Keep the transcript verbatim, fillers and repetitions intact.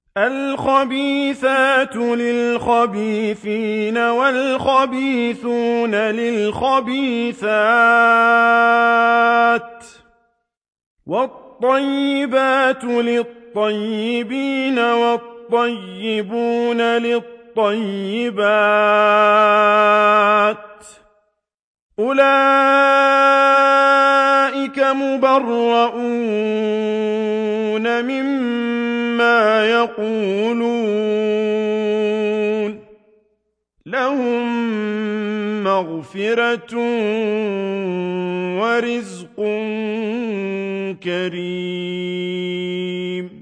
الخبيثات للخبيثين والخبيثون للخبيثات والطيبات للطيبين والطيبون للطيبات أولئك مبرؤون مما يقولون لهم مغفرة ورزق كريم